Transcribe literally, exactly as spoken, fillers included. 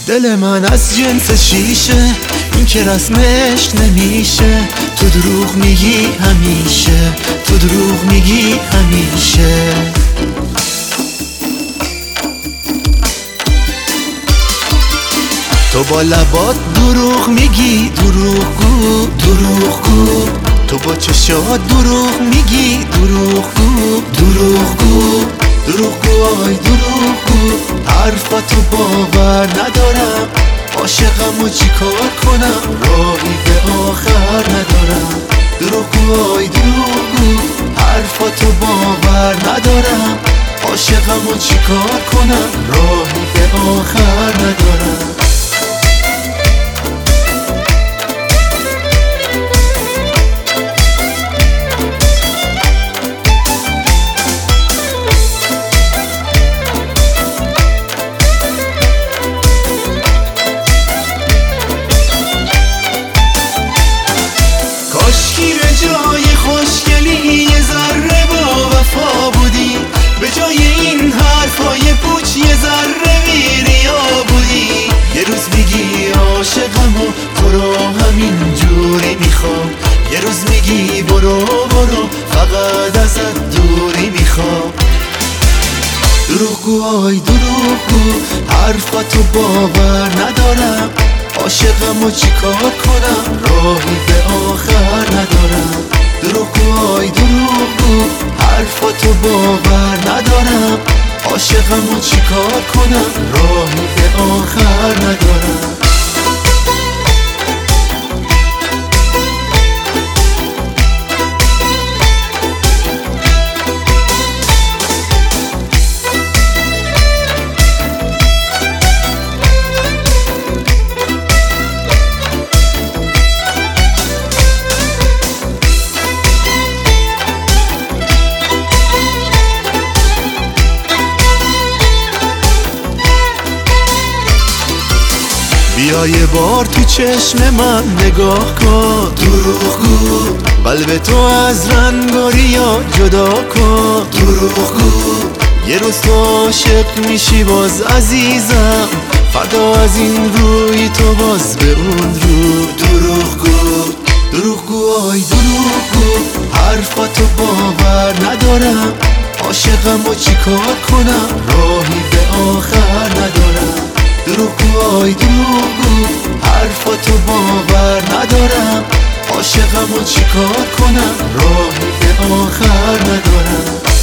دل من از جنس شیشه، این که رسمش نمیشه. تو دروغ میگی همیشه، تو دروغ میگی همیشه. تو با لبات دروغ میگی، دروغگو دروغگو. تو با چشات دروغ میگی، دروغگو دروغگو. دروغگو آی دروغگو، حرفاتو باور ندارم. عاشقم و چی کار کنم، راهی به آخر ندارم. دروغگو آی دروغگو، حرفاتو باور ندارم. عاشقم و چی کار کنم، راهی به آخر ندارم. کاشکی به جای خوشگلی یه ذره با وفا بودی، به جای این حرفای پوچ یه ذره بی‌ریا بودی. یه روز میگی عاشقم و تو رو همین جوری میخوام، یه روز میگی برو برو فقط ازت دوری میخوام. دروغگو آی دروغگو، حرفاتو باور ندارم. عاشقم و چی کار کنم، راهی به آخر ندارم. دروغگو آی دروغگو، حرفاتو باور ندارم. عاشقم و چی کار کنم، راهی به آخر ندارم. بیا یه بار تو چشم من نگاه کن، دروغگو. قلب تو از رنگاریا جدا کن، دروغگو. یه روز تو عاشق میشی باز عزیزم، فردا از این روی تو باز به اون رو. دروغگو دروغگو آی دروغگو، حرفاتو باور ندارم. عاشقم و چی کار کنم، راهی به آخر ندارم. دروغگو آی دروغگو، حرفاتو باور ندارم. عاشقم و چی کار کنم، راهی به آخر ندارم.